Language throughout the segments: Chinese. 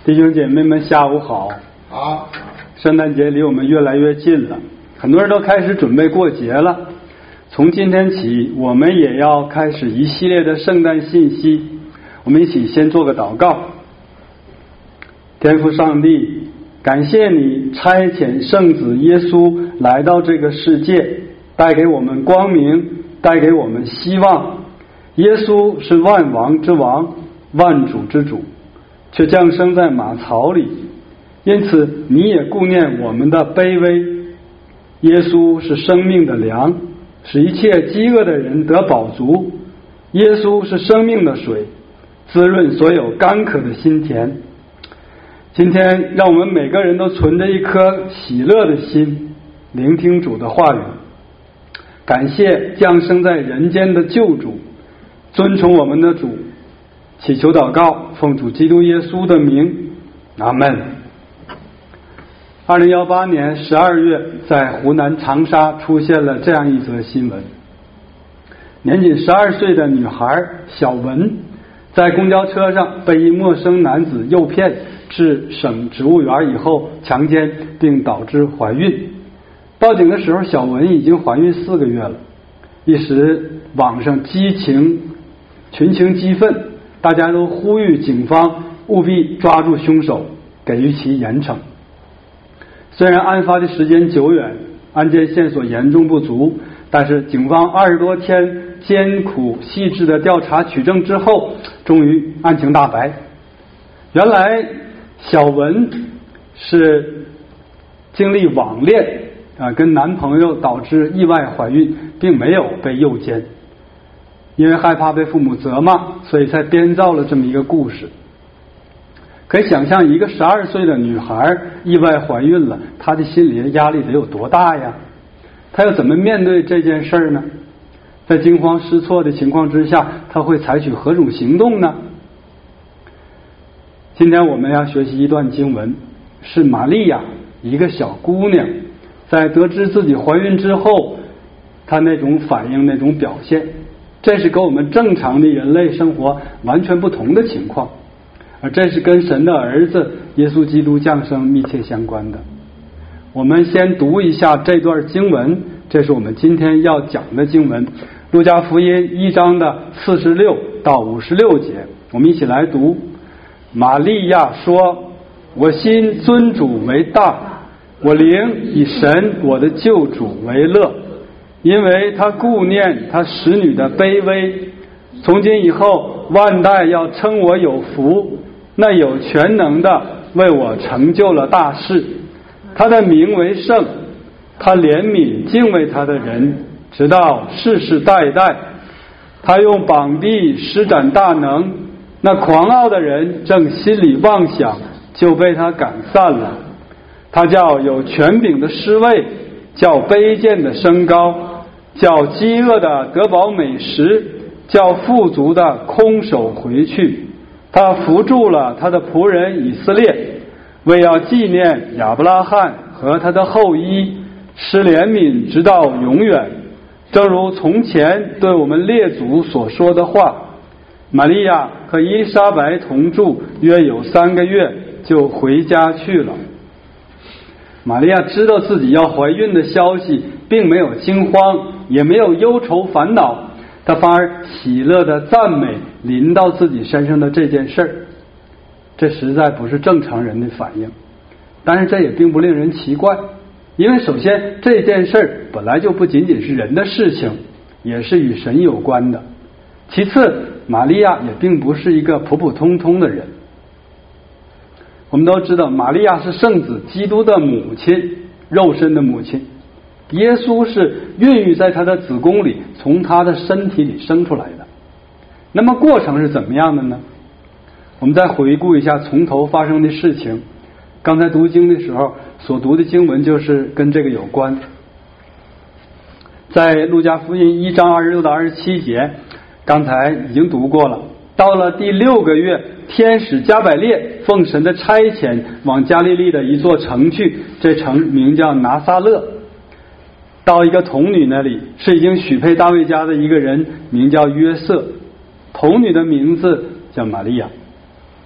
弟兄姐妹们，下午好。 好。 圣诞节离我们越来越近了，很多人都开始准备过节了。从今天起，我们也要开始一系列的圣诞信息。我们一起先做个祷告。天父上帝，感谢你差遣圣子耶稣来到这个世界，带给我们光明，带给我们希望。耶稣是万王之王，万主之主，却降生在马槽里，因此你也顾念我们的卑微。耶稣是生命的粮，使一切饥饿的人得饱足。耶稣是生命的水，滋润所有干渴的心田。今天让我们每个人都存着一颗喜乐的心，聆听主的话语，感谢降生在人间的救主，尊崇我们的主，祈求祷告，奉主基督耶稣的名，阿们。2018年12月，在湖南长沙出现了这样一则新闻：年仅12岁的女孩小文，在公交车上被一陌生男子诱骗至省植物园以后强奸，并导致怀孕。报警的时候，小文已经怀孕4个月了。一时网上群情激愤，大家都呼吁警方务必抓住凶手，给予其严惩。虽然案发的时间久远，案件线索严重不足，但是警方20多天艰苦细致的调查取证之后，终于案情大白。原来小文是经历网恋跟男朋友导致意外怀孕，并没有被诱奸，因为害怕被父母责骂，所以才编造了这么一个故事。可以想象，一个12岁的女孩意外怀孕了，她的心理压力得有多大呀？她要怎么面对这件事呢？在惊慌失措的情况之下，她会采取何种行动呢？今天我们要学习一段经文，是玛利亚，一个小姑娘，在得知自己怀孕之后，她那种反应，那种表现，这是跟我们正常的人类生活完全不同的情况，而这是跟神的儿子耶稣基督降生密切相关的。我们先读一下这段经文，这是我们今天要讲的经文，路加福音1章的46到56节，我们一起来读。玛利亚说：我心尊主为大，我灵以神我的救主为乐，因为他顾念他使女的卑微。从今以后，万代要称我有福，那有全能的为我成就了大事。他的名为圣，他怜悯敬畏他的人，直到世世代代。他用膀臂施展大能，那狂傲的人正心里妄想，就被他赶散了。他叫有权柄的失位，叫卑贱的升高，叫饥饿的得饱美食，叫富足的空手回去。他扶助了他的仆人以色列，为要纪念亚伯拉罕和他的后裔，施怜悯直到永远，正如从前对我们列祖所说的话。玛利亚和伊丽莎白同住约有3个月，就回家去了。玛利亚知道自己要怀孕的消息，并没有惊慌，也没有忧愁烦恼，她反而喜乐的赞美临到自己身上的这件事儿。这实在不是正常人的反应，但是这也并不令人奇怪，因为首先这件事儿本来就不仅仅是人的事情，也是与神有关的。其次，玛利亚也并不是一个普普通通的人。我们都知道，玛利亚是圣子基督的母亲，肉身的母亲。耶稣是孕育在他的子宫里，从他的身体里生出来的。那么过程是怎么样的呢？我们再回顾一下从头发生的事情。刚才读经的时候所读的经文就是跟这个有关。在路加福音1章26到27节，刚才已经读过了。到了第6个月，天使加百列奉神的差遣往加利利的一座城去，这城名叫拿撒勒。到一个童女那里，是已经许配大卫家的一个人，名叫约瑟，童女的名字叫玛利亚。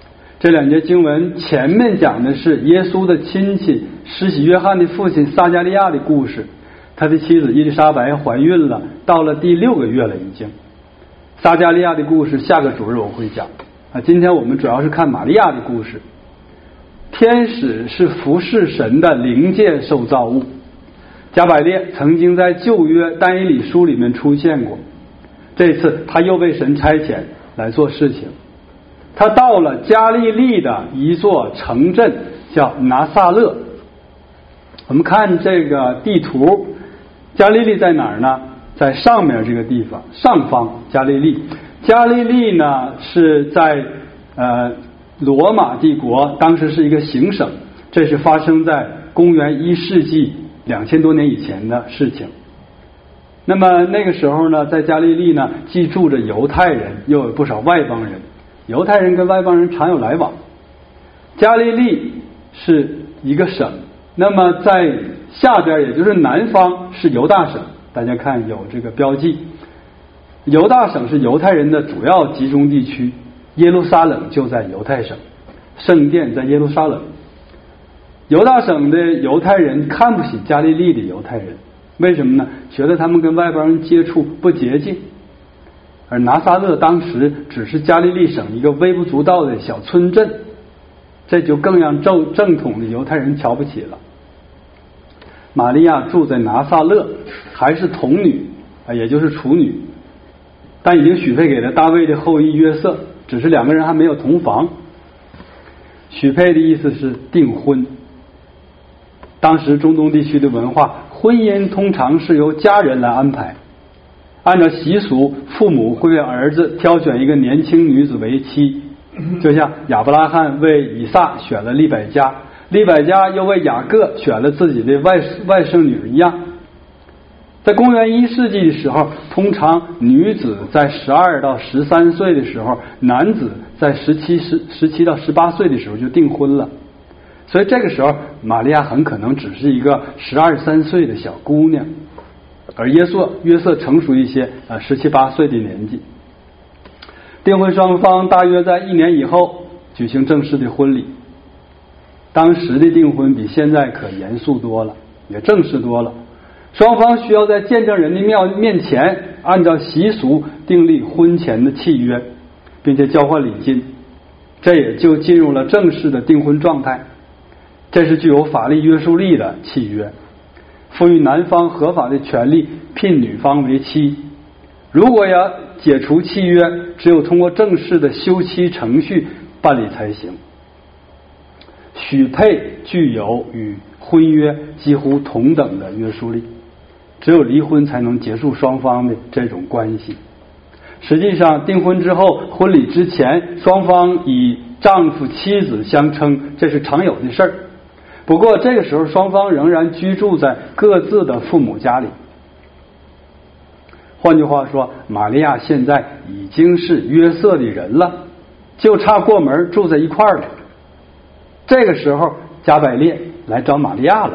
这两节经文前面讲的是耶稣的亲戚施洗约翰的父亲撒加利亚的故事，他的妻子伊丽莎白怀孕了，到了第6个月了已经。撒加利亚的故事下个主日我会讲今天我们主要是看玛利亚的故事。天使是服侍神的灵界受造物，加百列曾经在旧约但以理书里面出现过，这次他又被神差遣来做事情。他到了加利利的一座城镇叫拿撒勒。我们看这个地图，加利利在哪儿呢？在上面这个地方，上方加利利。加利利呢是在罗马帝国，当时是一个行省，这是发生在公元1世纪2000多年以前的事情。那么那个时候呢，在加利利呢，既住着犹太人，又有不少外邦人。犹太人跟外邦人常有来往。加利利是一个省，那么在下边也就是南方是犹大省，大家看有这个标记。犹大省是犹太人的主要集中地区，耶路撒冷就在犹太省，圣殿在耶路撒冷。犹大省的犹太人看不起加利利的犹太人，为什么呢？觉得他们跟外邦人接触不洁净。而拿撒勒当时只是加利利省一个微不足道的小村镇，这就更让正统的犹太人瞧不起了。玛利亚住在拿撒勒，还是童女也就是处女，但已经许配给了大卫的后裔约瑟，只是两个人还没有同房。许配的意思是订婚。当时中东地区的文化，婚姻通常是由家人来安排，按照习俗，父母会为儿子挑选一个年轻女子为妻，就像亚伯拉罕为以撒选了利百加，利百加又为雅各选了自己的外甥女儿一样。在公元1世纪的时候，通常女子在12到13岁的时候，男子在17到18岁的时候就订婚了。所以这个时候玛利亚很可能只是一个12、13岁的小姑娘，而约瑟成熟一些，17、18岁的年纪。订婚双方大约在1年以后举行正式的婚礼。当时的订婚比现在可严肃多了，也正式多了。双方需要在见证人的面前按照习俗订立婚前的契约，并且交换礼金，这也就进入了正式的订婚状态。这是具有法律约束力的契约，赋予男方合法的权利聘女方为妻。如果要解除契约，只有通过正式的休妻程序办理才行。许配具有与婚约几乎同等的约束力，只有离婚才能结束双方的这种关系。实际上订婚之后，婚礼之前双方以丈夫妻子相称，这是常有的事儿。不过这个时候双方仍然居住在各自的父母家里。换句话说，玛利亚现在已经是约瑟的人了，就差过门住在一块儿了。这个时候加百列来找玛利亚了。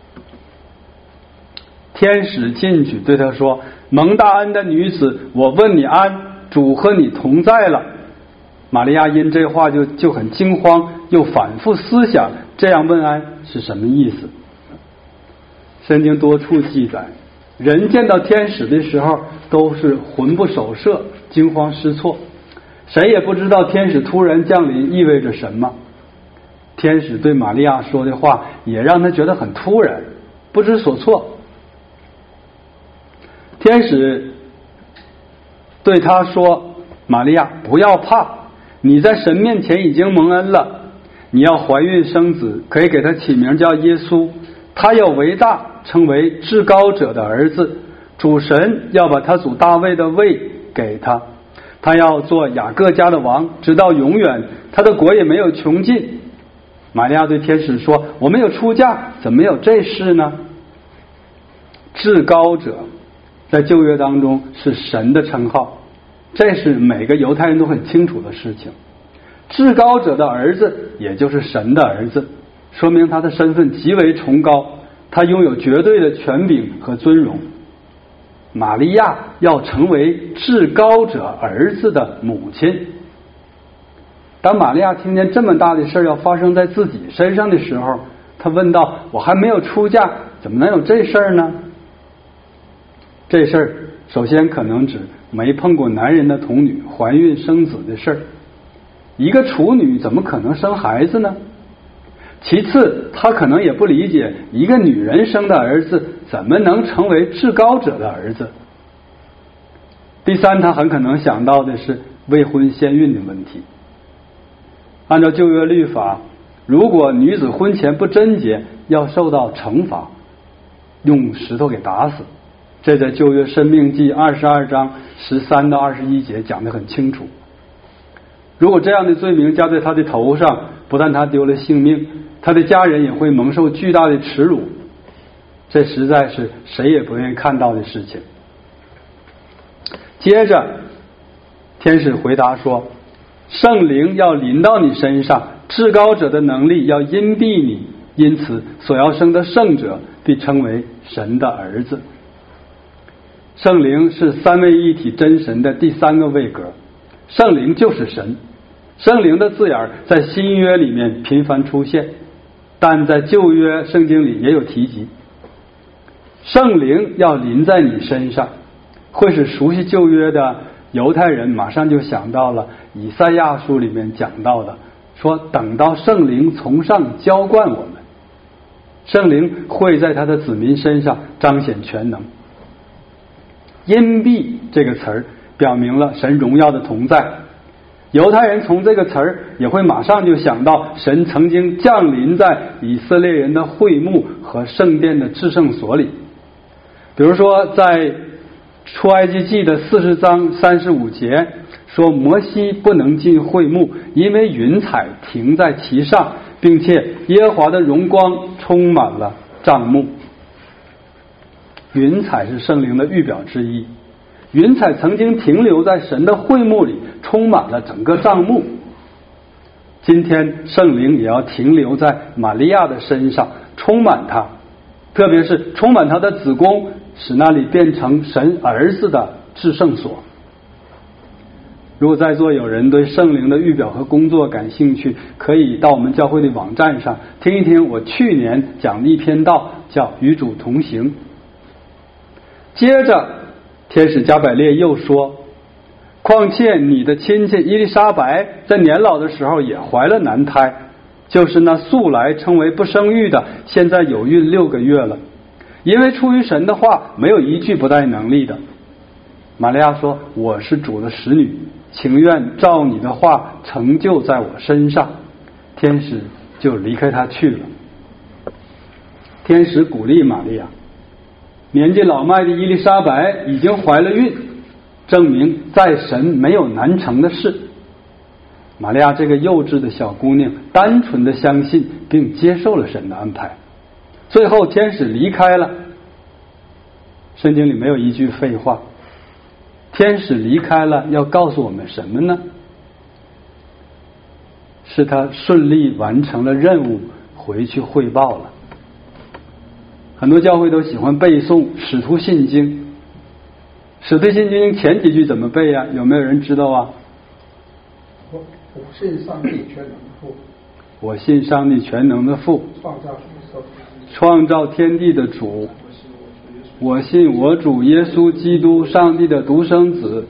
天使进去对他说：蒙大恩的女子，我问你安，主和你同在了。玛利亚因这话就很惊慌，又反复思想这样问安是什么意思。圣经多处记载，人见到天使的时候都是魂不守舍，惊慌失措，谁也不知道天使突然降临意味着什么。天使对玛利亚说的话也让他觉得很突然，不知所措。天使对他说：玛利亚，不要怕，你在神面前已经蒙恩了，你要怀孕生子，可以给他起名叫耶稣，他要为大，称为至高者的儿子，主神要把他祖大卫的位给他，他要做雅各家的王，直到永远，他的国也没有穷尽。玛利亚对天使说：我没有出嫁，怎么没有这事呢？至高者在旧约当中是神的称号，这是每个犹太人都很清楚的事情。至高者的儿子也就是神的儿子，说明他的身份极为崇高，他拥有绝对的权柄和尊荣。玛利亚要成为至高者儿子的母亲。 当玛利亚听见这么大的事要发生在自己身上的时候，她问道：我还没有出嫁，怎么能有这事儿呢？这事儿首先可能指没碰过男人的童女怀孕生子的事儿。一个处女怎么可能生孩子呢？其次，她可能也不理解一个女人生的儿子怎么能成为至高者的儿子。第三，她很可能想到的是未婚先孕的问题。按照旧约律法，如果女子婚前不贞洁，要受到惩罚，用石头给打死。这在旧约申命记22章13到21节讲得很清楚。如果这样的罪名加在他的头上，不但他丢了性命，他的家人也会蒙受巨大的耻辱。这实在是谁也不愿意看到的事情。接着天使回答说，圣灵要临到你身上，至高者的能力要荫蔽你，因此所要生的圣者必称为神的儿子。圣灵是三位一体真神的第三个位格，圣灵就是神。圣灵的字眼在新约里面频繁出现，但在旧约圣经里也有提及。圣灵要临在你身上，会使熟悉旧约的犹太人马上就想到了以赛亚书里面讲到的，说等到圣灵从上浇灌我们，圣灵会在他的子民身上彰显全能。荫蔽这个词儿表明了神荣耀的同在，犹太人从这个词儿也会马上就想到神曾经降临在以色列人的会幕和圣殿的至圣所里。比如说在出埃及记的40章35节说，摩西不能进会幕，因为云彩停在其上，并且耶和华的荣光充满了帐幕。云彩是圣灵的预表之一，云彩曾经停留在神的会幕里，充满了整个帐幕。今天圣灵也要停留在玛利亚的身上，充满她，特别是充满她的子宫，使那里变成神儿子的至圣所。如果在座有人对圣灵的预表和工作感兴趣，可以到我们教会的网站上听一听我去年讲的一篇道，叫与主同行。接着天使加百列又说，况且你的亲戚伊丽莎白在年老的时候也怀了男胎，就是那素来称为不生育的，现在有孕6个月了，因为出于神的话，没有一句不带能力的。玛利亚说，我是主的使女，情愿照你的话成就在我身上。天使就离开他去了。天使鼓励玛利亚，年纪老迈的伊丽莎白已经怀了孕，证明在神没有难成的事。玛利亚这个幼稚的小姑娘单纯的相信并接受了神的安排。最后天使离开了，圣经里没有一句废话。天使离开了要告诉我们什么呢？是他顺利完成了任务，回去汇报了。很多教会都喜欢背诵使徒信经，使徒信经前几句怎么背呀？有没有人知道啊？ 我信上帝全能的父， 我信上帝全能的父， 创造天地的主， 我信我主耶稣基督，上帝的独生子，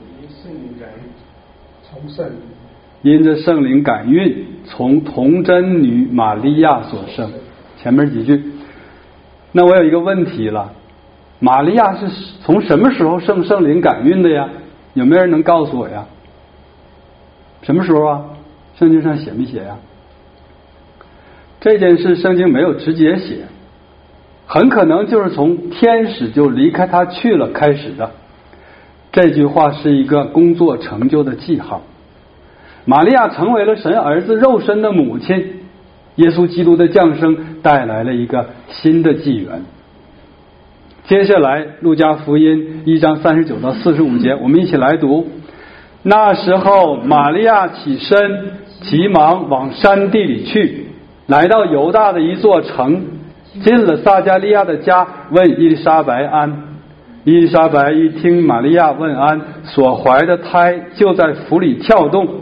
从圣灵因着圣灵感孕，从童贞女玛利亚所生。前面几句。那我有一个问题了，玛利亚是从什么时候圣灵感孕的呀？有没有人能告诉我呀？什么时候啊？圣经上写没写呀？这件事圣经没有直接写，很可能就是从天使就离开他去了开始的。这句话是一个工作成就的记号。玛利亚成为了神儿子肉身的母亲，耶稣基督的降生带来了一个新的纪元。接下来路加福音1章39到45节，我们一起来读。那时候玛利亚起身，急忙往山地里去，来到犹大的一座城，进了撒加利亚的家，问伊丽莎白安。伊丽莎白一听玛利亚问安，所怀的胎就在腹里跳动。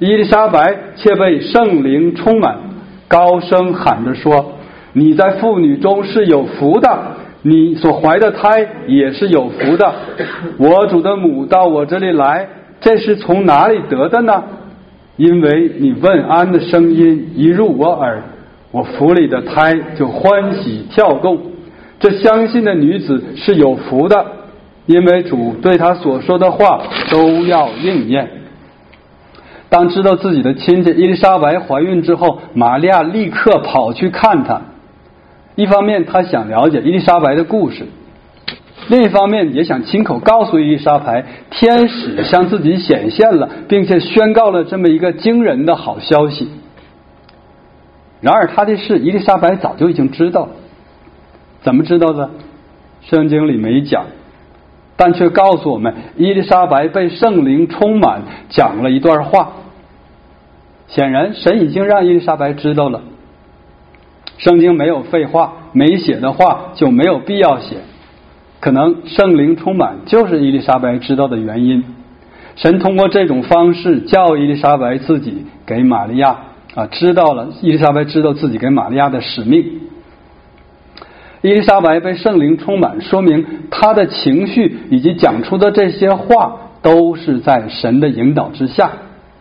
伊丽莎白却被圣灵充满，高声喊着说：你在妇女中是有福的，你所怀的胎也是有福的。我主的母到我这里来，这是从哪里得的呢？因为你问安的声音一入我耳，我腹里的胎就欢喜跳动。这相信的女子是有福的，因为主对她所说的话都要应验。当知道自己的亲戚伊丽莎白怀孕之后，玛利亚立刻跑去看她。一方面她想了解伊丽莎白的故事，另一方面也想亲口告诉伊丽莎白，天使向自己显现了，并且宣告了这么一个惊人的好消息。然而他的事伊丽莎白早就已经知道。怎么知道的？圣经里没讲，但却告诉我们伊丽莎白被圣灵充满，讲了一段话。显然神已经让伊丽莎白知道了。圣经没有废话，没写的话就没有必要写。可能圣灵充满就是伊丽莎白知道的原因。神通过这种方式叫伊丽莎白自己给玛利亚知道了，伊丽莎白知道自己给玛利亚的使命。伊丽莎白被圣灵充满，说明她的情绪以及讲出的这些话都是在神的引导之下。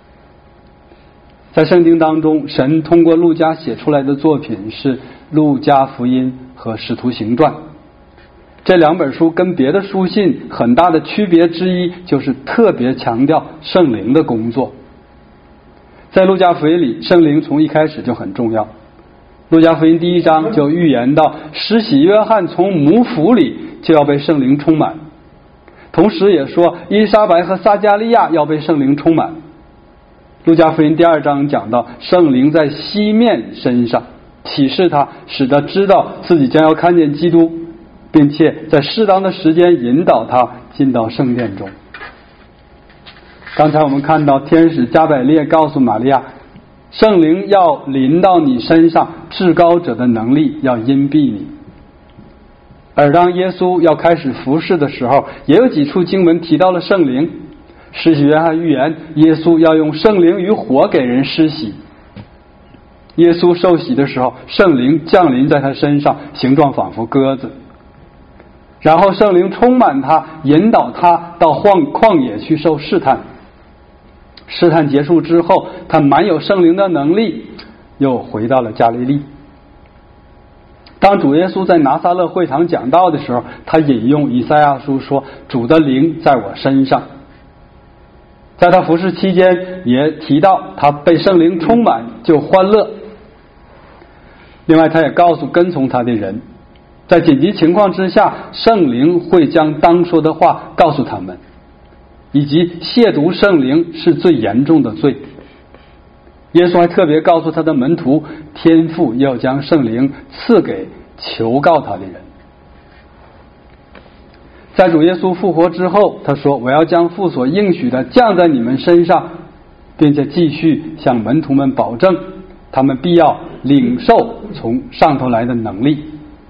在圣经当中，神通过路加写出来的作品是路加福音和使徒行传。这两本书跟别的书信很大的区别之一，就是特别强调圣灵的工作。在路加福音里，圣灵从一开始就很重要。路加福音第1章就预言到，施洗约翰从母腹里就要被圣灵充满，同时也说伊丽莎白和撒迦利亚要被圣灵充满。路加福音第2章讲到，圣灵在西面身上启示他，使他知道自己将要看见基督，并且在适当的时间引导他进到圣殿中。刚才我们看到天使加百列告诉玛利亚，圣灵要临到你身上，至高者的能力要荫蔽你。而当耶稣要开始服事的时候，也有几处经文提到了圣灵。施洗约翰预言耶稣要用圣灵与火给人施洗。耶稣受洗的时候，圣灵降临在他身上，形状仿佛鸽子。然后圣灵充满他，引导他到旷野去受试探。试探结束之后，他满有圣灵的能力，又回到了加利利。当主耶稣在拿撒勒会堂讲道的时候，他引用以赛亚书说，主的灵在我身上。在他服事期间也提到他被圣灵充满就欢乐。另外他也告诉跟从他的人，在紧急情况之下，圣灵会将当说的话告诉他们，以及亵渎圣灵是最严重的罪。耶稣还特别告诉他的门徒，天父要将圣灵赐给求告他的人。在主耶稣复活之后，他说，我要将父所应许的降在你们身上，并且继续向门徒们保证，他们必要领受从上头来的能力。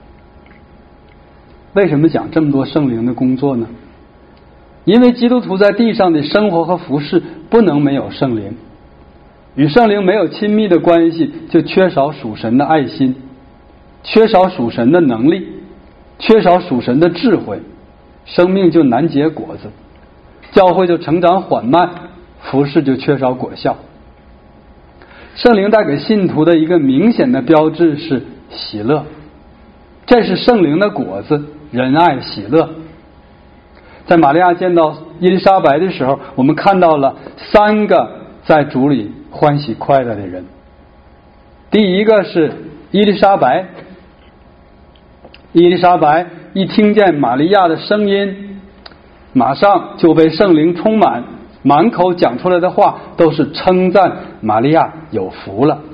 为什么讲这么多圣灵的工作呢？因为基督徒在地上的生活和服事不能没有圣灵，与圣灵没有亲密的关系，就缺少属神的爱心，缺少属神的能力，缺少属神的智慧，生命就难结果子，教会就成长缓慢，服事就缺少果效。圣灵带给信徒的一个明显的标志是喜乐，这是圣灵的果子，仁爱喜乐。在玛利亚见到伊丽莎白的时候，我们看到了3个在主里欢喜快乐的人。第一个是伊丽莎白。伊丽莎白一听见玛利亚的声音，马上就被圣灵充满，满口讲出来的话都是称赞玛利亚有福了。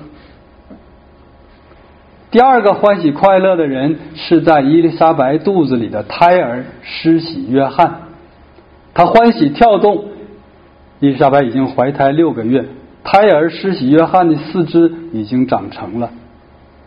第二个欢喜快乐的人是在伊丽莎白肚子里的胎儿施洗约翰，他欢喜跳动。伊丽莎白已经怀胎6个月，胎儿施洗约翰的4肢已经长成了。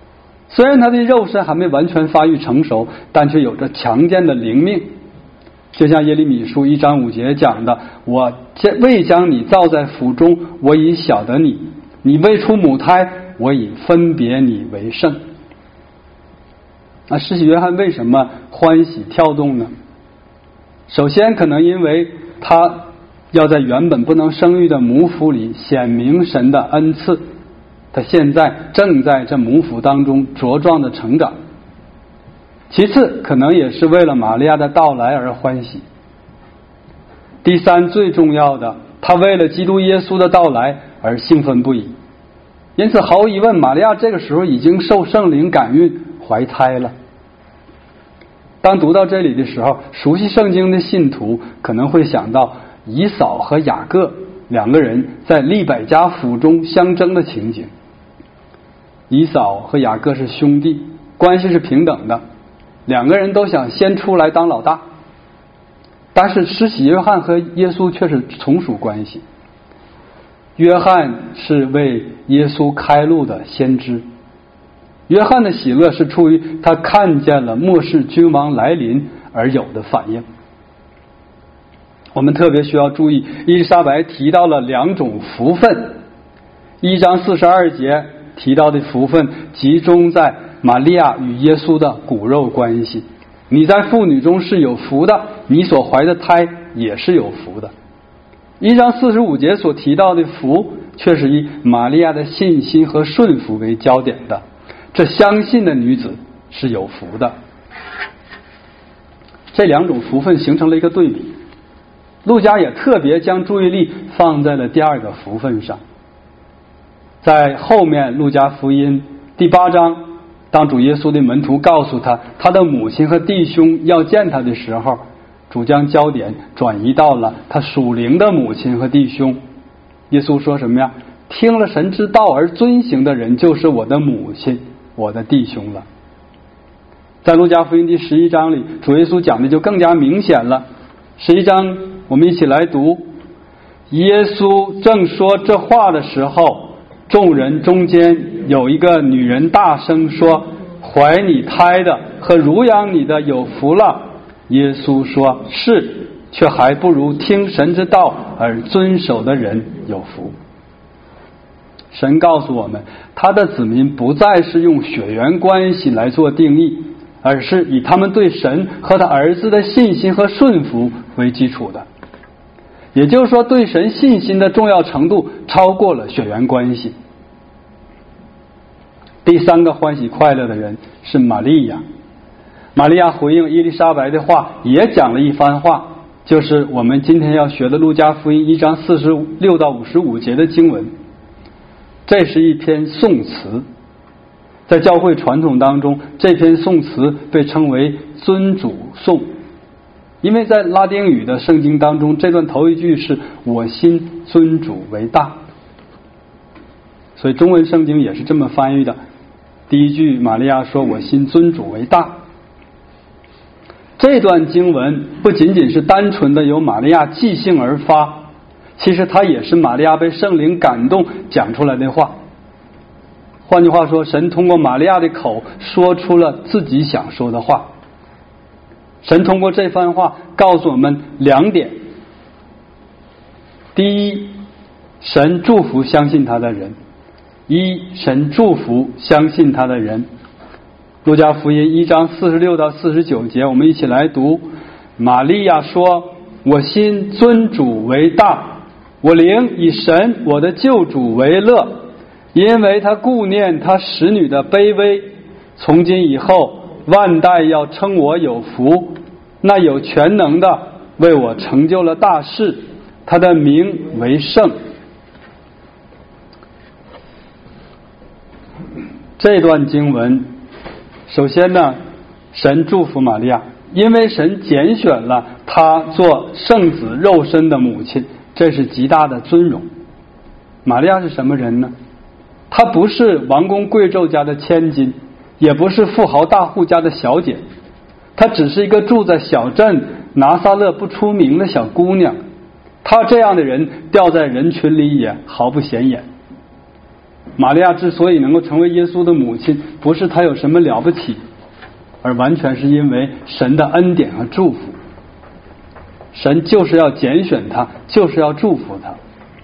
虽然他的肉身还没完全发育成熟，但却有着强健的灵命。 就像耶利米书1章5节讲的，我未将你造在腹中，我已晓得你，你未出母胎，我已分别你为圣。那施洗约翰为什么欢喜跳动呢？首先可能因为他要在原本不能生育的母腹里显明神的恩赐，他现在正在这母腹当中茁壮的成长。其次可能也是为了玛利亚的到来而欢喜。第三，最重要的，他为了基督耶稣的到来而兴奋不已。因此毫无疑问，玛利亚这个时候已经受圣灵感孕怀胎了。当读到这里的时候，熟悉圣经的信徒可能会想到以扫和雅各两个人在利百加府中相争的情景。以扫和雅各是兄弟，关系是平等的，两个人都想先出来当老大。但是施洗约翰和耶稣却是从属关系。约翰是为耶稣开路的先知，约翰的喜乐是出于他看见了末世君王来临而有的反应。我们特别需要注意，伊丽莎白提到了两种福分。1章42节提到的福分集中在玛利亚与耶稣的骨肉关系。你在妇女中是有福的，你所怀的胎也是有福的。1章45节所提到的福却是以玛利亚的信心和顺服为焦点的，这相信的女子是有福的。这两种福分形成了一个对比。路加也特别将注意力放在了第二个福分上。在后面路加福音第8章，当主耶稣的门徒告诉他他的母亲和弟兄要见他的时候，主将焦点转移到了他属灵的母亲和弟兄。耶稣说什么呀？听了神之道而遵行的人，就是我的母亲，我的弟兄了。在路加福音第11章里，主耶稣讲的就更加明显了。11章我们一起来读。耶稣正说这话的时候，众人中间有一个女人大声说，怀你胎的和乳养你的有福了。耶稣说，是，却还不如听神之道而遵守的人有福。神告诉我们，他的子民不再是用血缘关系来做定义，而是以他们对神和他儿子的信心和顺服为基础的。也就是说，对神信心的重要程度超过了血缘关系。第三个欢喜快乐的人是玛利亚。玛利亚回应伊丽莎白的话，也讲了一番话，就是我们今天要学的路加福音1章46到55节的经文。这是一篇颂词，在教会传统当中，这篇颂词被称为尊主颂，因为在拉丁语的圣经当中，这段头一句是我心尊主为大，所以中文圣经也是这么翻译的。第一句玛利亚说我心尊主为大。这段经文不仅仅是单纯的由玛利亚即兴而发，其实它也是玛利亚被圣灵感动讲出来的话。换句话说，神通过玛利亚的口说出了自己想说的话。神通过这番话告诉我们两点。第一，神祝福相信他的人。神祝福相信他的人。路加福音1章46到49节，我们一起来读。玛利亚说，我心尊主为大，我灵以神我的救主为乐，因为他顾念他使女的卑微。从今以后，万代要称我有福。那有全能的为我成就了大事，他的名为圣。这段经文，首先呢，神祝福玛利亚，因为神拣选了她做圣子肉身的母亲，这是极大的尊荣。玛利亚是什么人呢？她不是王公贵胄家的千金，也不是富豪大户家的小姐，她只是一个住在小镇拿撒勒不出名的小姑娘。她这样的人掉在人群里也毫不显眼。玛利亚之所以能够成为耶稣的母亲，不是她有什么了不起，而完全是因为神的恩典和祝福。 神就是要拣选他，就是要祝福他。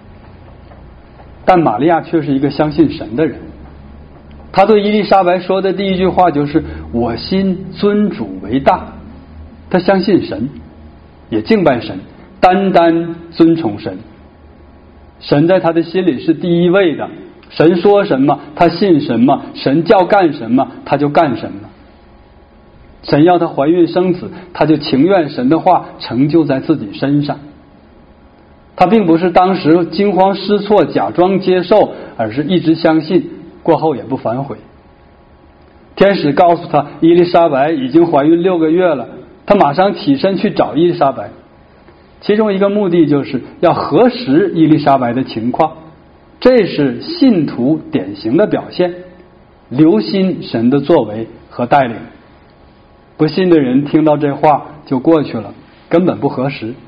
但玛利亚却是一个相信神的人，他对伊丽莎白说的第一句话就是我心尊主为大。他相信神，也敬拜神，单单尊崇神。神在他的心里是第一位的，神说什么他信什么，神叫干什么他就干什么。神要他怀孕生子，他就情愿神的话成就在自己身上。他并不是当时惊慌失措假装接受，而是一直相信，过后也不反悔。天使告诉他伊丽莎白已经怀孕6个月了，他马上起身去找伊丽莎白，其中一个目的就是要核实伊丽莎白的情况，这是信徒典型的表现，留心神的作为和带领。不信的人听到这话就过去了，根本不核实。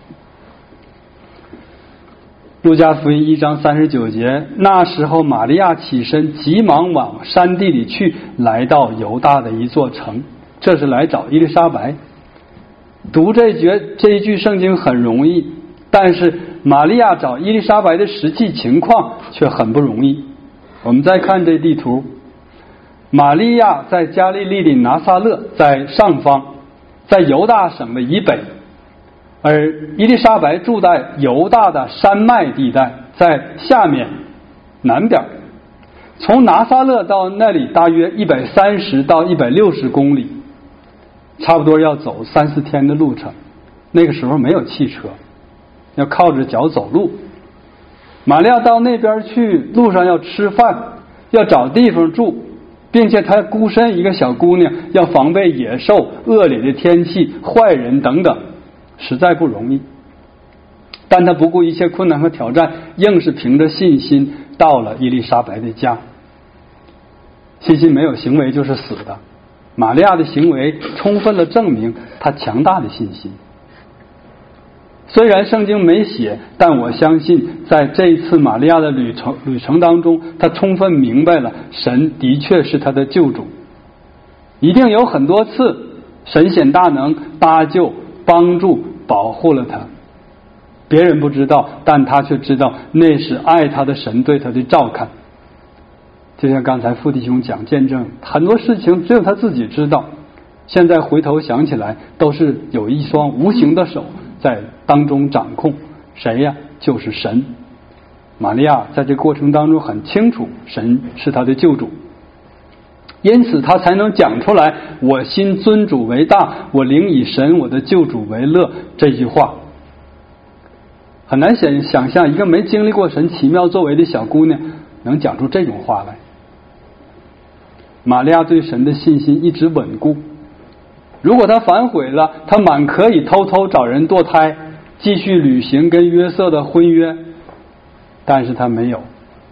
路加福音1章39节，那时候玛利亚起身，急忙往山地里去，来到犹大的一座城，这是来找伊丽莎白。读这一句圣经很容易，但是玛利亚找伊丽莎白的实际情况却很不容易。我们再看这地图，玛利亚在加利利的拿撒勒在上方，在犹大省的以北，而伊丽莎白住在犹大的山脉地带，在下面南边。从拿撒勒到那里大约130到160公里，差不多要走3-4天的路程。那个时候没有汽车，要靠着脚走路。玛利亚到那边去，路上要吃饭，要找地方住，并且她孤身一个小姑娘，要防备野兽、恶劣的天气、坏人等等，实在不容易。但她不顾一切困难和挑战，硬是凭着信心到了伊丽莎白的家。信心没有行为就是死的，玛利亚的行为充分了证明她强大的信心。虽然圣经没写，但我相信在这一次玛利亚的旅程当中，她充分明白了神的确是她的救主。一定有很多次神显大能搭救、帮助、保护了她，别人不知道，但她却知道那是爱她的神对她的照看。就像刚才傅弟兄讲见证，很多事情只有他自己知道，现在回头想起来，都是有一双无形的手在当中掌控。谁呀？就是神。玛利亚在这个过程当中很清楚神是他的救主，因此他才能讲出来我心尊主为大，我灵以神我的救主为乐这句话。很难想象一个没经历过神奇妙作为的小姑娘能讲出这种话来。玛利亚对神的信心一直稳固，如果她反悔了，她满可以偷偷找人堕胎，继续履行跟约瑟的婚约，但是她没有。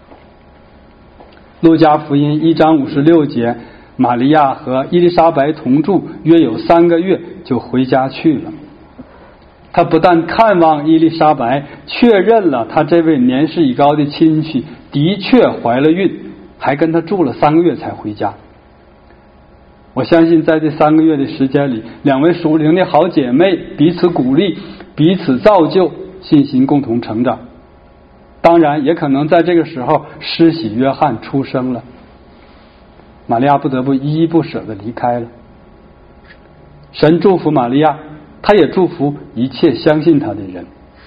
路加福音1章56节，玛利亚和伊丽莎白同住约有3个月就回家去了。她不但看望伊丽莎白，确认了她这位年事已高的亲戚的确怀了孕，还跟她住了3个月才回家。我相信在这3个月的时间里，两位属灵的好姐妹彼此鼓励，彼此造就，信心共同成长。当然也可能在这个时候施洗约翰出生了，玛利亚不得不依依不舍地离开了。神祝福玛利亚，他也祝福一切相信他的人。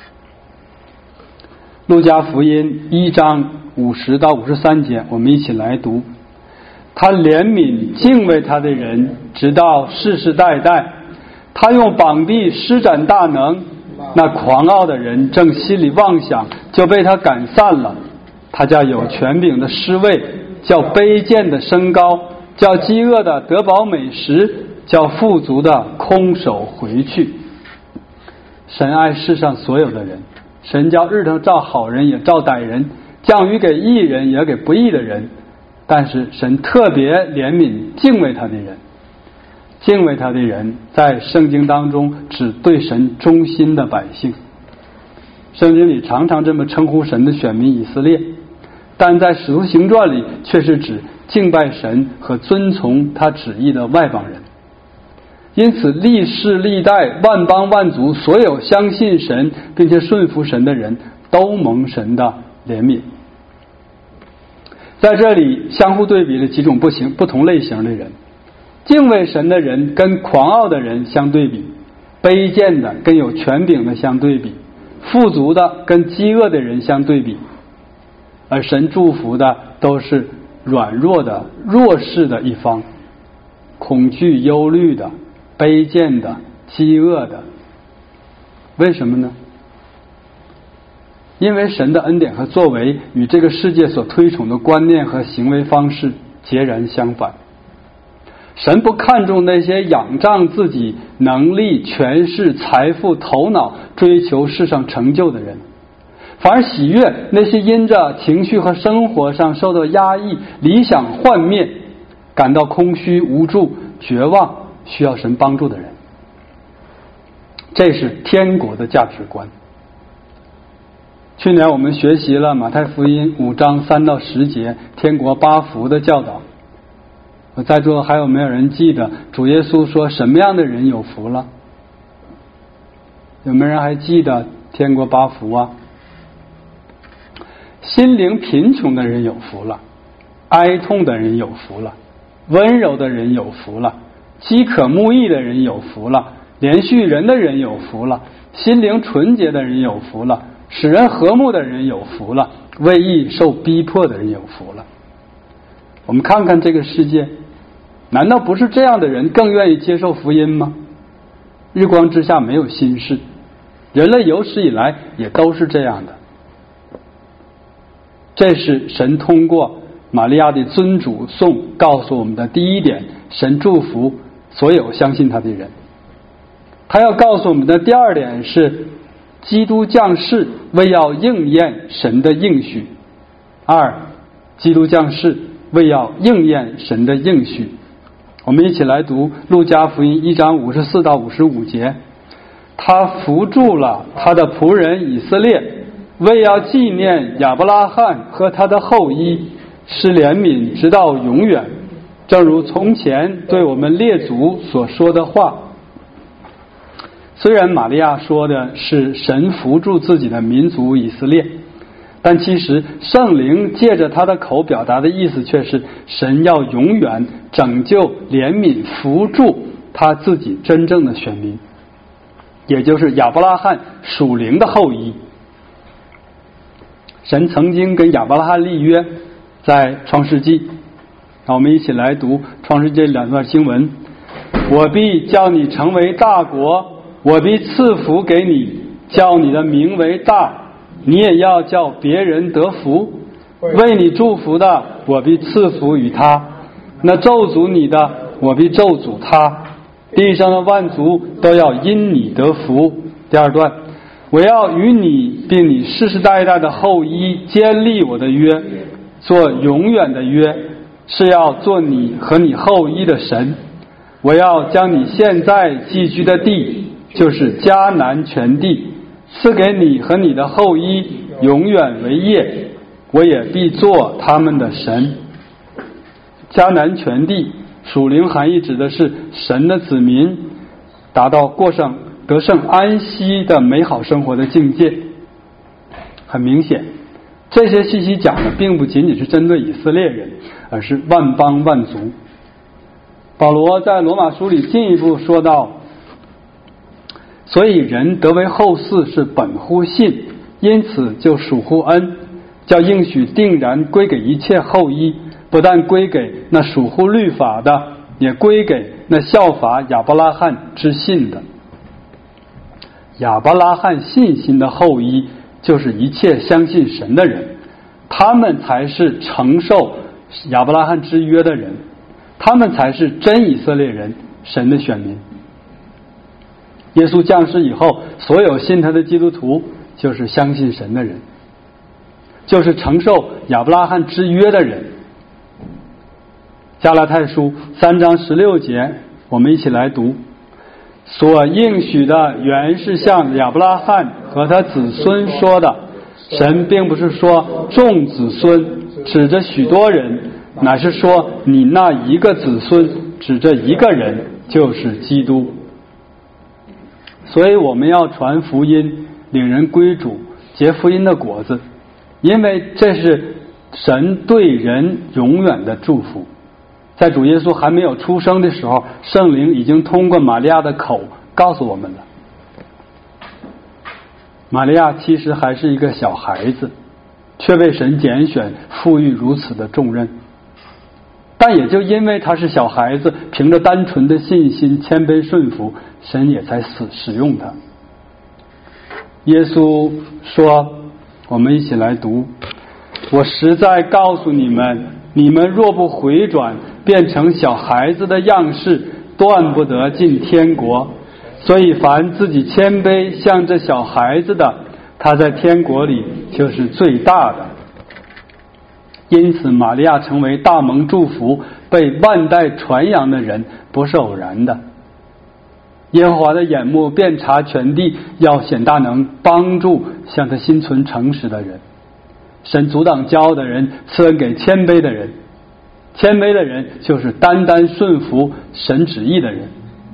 路加福音1章50到53节，我们一起来读。他怜悯敬畏他的人，直到世世代代。他用膀臂施展大能，那狂傲的人正心里妄想，就被他赶散了。他叫有权柄的失位，叫卑贱的升高，叫饥饿的得饱美食，叫富足的空手回去。神爱世上所有的人，神叫日头照好人也照歹人，降雨给义人也给不义的人。但是神特别怜悯敬畏他的人，敬畏他的人在圣经当中指对神忠心的百姓。圣经里常常这么称呼神的选民以色列，但在使徒行传里却是指敬拜神和遵从他旨意的外邦人。 因此历世历代万邦万族所有相信神并且顺服神的人都蒙神的怜悯。在这里相互对比了几种不同类型的人，敬畏神的人跟狂傲的人相对比，卑贱的跟有权柄的相对比，富足的跟饥饿的人相对比，而神祝福的都是软弱的弱势的一方，恐惧忧虑的卑贱的饥饿的。为什么呢？因为神的恩典和作为与这个世界所推崇的观念和行为方式截然相反。神不看重那些仰仗自己能力、权势、财富、头脑追求世上成就的人，反而喜悦那些因着情绪和生活上受到压抑、理想幻灭、感到空虚无助、绝望、需要神帮助的人。这是天国的价值观。去年我们学习了马太福音5章3到10节天国8福的教导。在座还有没有人记得主耶稣说什么样的人有福了？有没有人还记得天国8福啊？心灵贫穷的人有福了，哀痛的人有福了，温柔的人有福了，饥渴慕义的人有福了，连续人的人有福了，心灵纯洁的人有福了，使人和睦的人有福了，为义受逼迫的人有福了。我们看看这个世界，难道不是这样的人更愿意接受福音吗？日光之下没有新事，人类有史以来也都是这样的。这是神通过玛利亚的尊主颂告诉我们的第一点，神祝福所有相信他的人。他要告诉我们的第二点是基督降世为要应验神的应许。基督降世为要应验神的应许。我们一起来读路加福音1章54到55节。他扶助了他的仆人以色列，为要纪念亚伯拉罕和他的后裔，施怜悯直到永远，正如从前对我们列祖所说的话。虽然玛利亚说的是神扶助自己的民族以色列，但其实圣灵借着他的口表达的意思却是神要永远拯救、怜悯、扶助他自己真正的选民，也就是亚伯拉罕属灵的后裔。神曾经跟亚伯拉罕立约，在创世纪。我们一起来读创世纪2段经文。我必叫你成为大国，我必赐福给你，叫你的名为大，你也要叫别人得福。为你祝福的，我必赐福于他；那咒诅你的，我必咒诅他。地上的万族都要因你得福。第二段，我要与你并你世世代代的后裔坚立我的约，做永远的约，是要做你和你后裔的神。我要将你现在寄居的地，就是迦南全地，赐给你和你的后裔永远为业，我也必做他们的神。迦南全地属灵含义指的是神的子民达到过上得胜安息的美好生活的境界。很明显，这些信息讲的并不仅仅是针对以色列人，而是万邦万族。保罗在罗马书里进一步说到，所以人得为后嗣是本乎信，因此就属乎恩，叫应许定然归给一切后裔，不但归给那属乎律法的，也归给那效法亚伯拉罕之信的。亚伯拉罕信心的后裔就是一切相信神的人，他们才是承受亚伯拉罕之约的人，他们才是真以色列人，神的选民。耶稣降世以后，所有信他的基督徒就是相信神的人，就是承受亚伯拉罕之约的人。加拉太书3章16节，我们一起来读。所应许的原是向亚伯拉罕和他子孙说的，神并不是说众子孙，指着许多人，乃是说你那一个子孙， 指着一个人，就是基督。所以我们要传福音，领人归主，结福音的果子，因为这是神对人永远的祝福。在主耶稣还没有出生的时候，圣灵已经通过玛利亚的口告诉我们了。玛利亚其实还是一个小孩子，却被神拣选，赋予如此的重任。但也就因为他是小孩子，凭着单纯的信心、谦卑顺服，神也才使用他。耶稣说，我们一起来读：我实在告诉你们，你们若不回转，变成小孩子的样式，断不得进天国。所以凡自己谦卑像这小孩子的，他在天国里就是最大的。因此玛利亚成为大蒙祝福，被万代传扬的人，不是偶然的。耶和华的眼目遍察全地，要显大能，帮助向他心存诚实的人。神阻挡骄傲的人，赐恩给谦卑的人。谦卑的人就是单单顺服神旨意的人。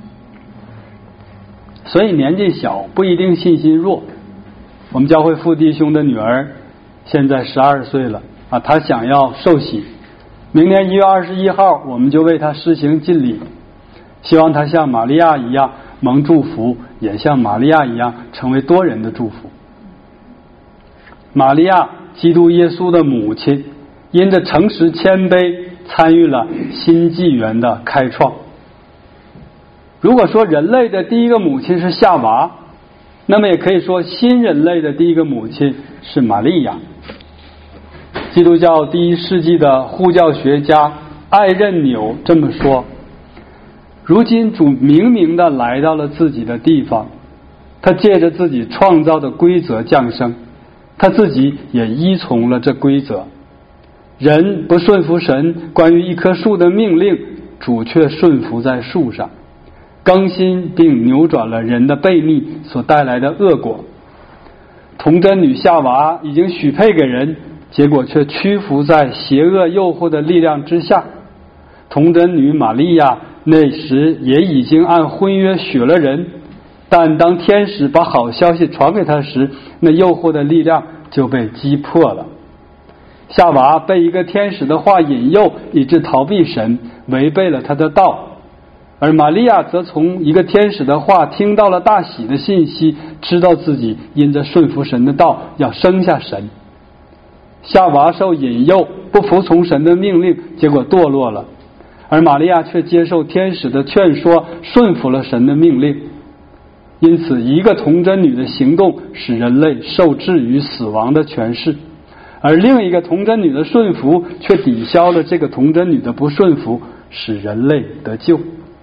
所以年纪小不一定信心弱。我们教会副弟兄的女儿现在12岁了啊，她想要受洗，明年1月21号我们就为她施行浸礼，希望她像玛利亚一样蒙祝福，也像玛利亚一样成为多人的祝福。玛利亚，基督耶稣的母亲，因着诚实谦卑，参与了新纪元的开创。如果说人类的第一个母亲是夏娃，那么也可以说新人类的第一个母亲是玛利亚。基督教第1世纪的护教学家艾任纽这么说：如今主明明地来到了自己的地方，他借着自己创造的规则降生，他自己也依从了这规则。人不顺服神关于一棵树的命令，主却顺服在树上，更新并扭转了人的悖逆所带来的恶果。童贞女夏娃已经许配给人，结果却屈服在邪恶诱惑的力量之下。童贞女玛利亚那时也已经按婚约许了人，但当天使把好消息传给她时，那诱惑的力量就被击破了。夏娃被一个天使的话引诱，以致逃避神，违背了他的道。而玛利亚则从一个天使的话听到了大喜的信息，知道自己因着顺服神的道要生下神。夏娃受引诱，不服从神的命令，结果堕落了。而玛利亚却接受天使的劝说，顺服了神的命令。因此，一个童贞女的行动使人类受制于死亡的权势，而另一个童贞女的顺服却抵消了这个童贞女的不顺服，使人类得救。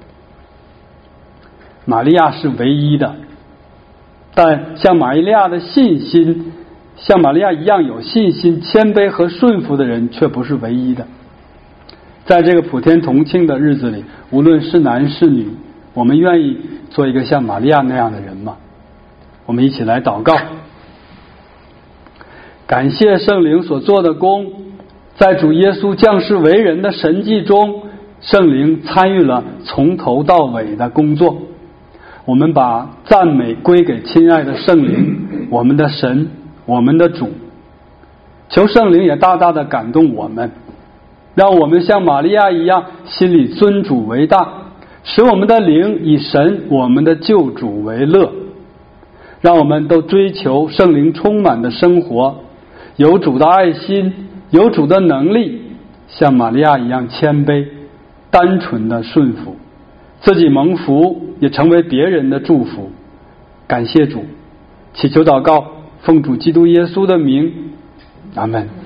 玛利亚是唯一的，但像玛利亚的信心，像玛利亚一样有信心、谦卑和顺服的人却不是唯一的。在这个普天同庆的日子里，无论是男是女，我们愿意做一个像玛利亚那样的人吗？我们一起来祷告。感谢圣灵所做的工，在主耶稣降世为人的神迹中，圣灵参与了从头到尾的工作。我们把赞美归给亲爱的圣灵，我们的神，我们的主。求圣灵也大大的感动我们，让我们像玛利亚一样，心里尊主为大，使我们的灵以神我们的救主为乐。让我们都追求圣灵充满的生活，有主的爱心，有主的能力，像玛利亚一样谦卑，单纯的顺服，自己蒙福，也成为别人的祝福。感谢主，祈求祷告，奉主基督耶稣的名，阿们。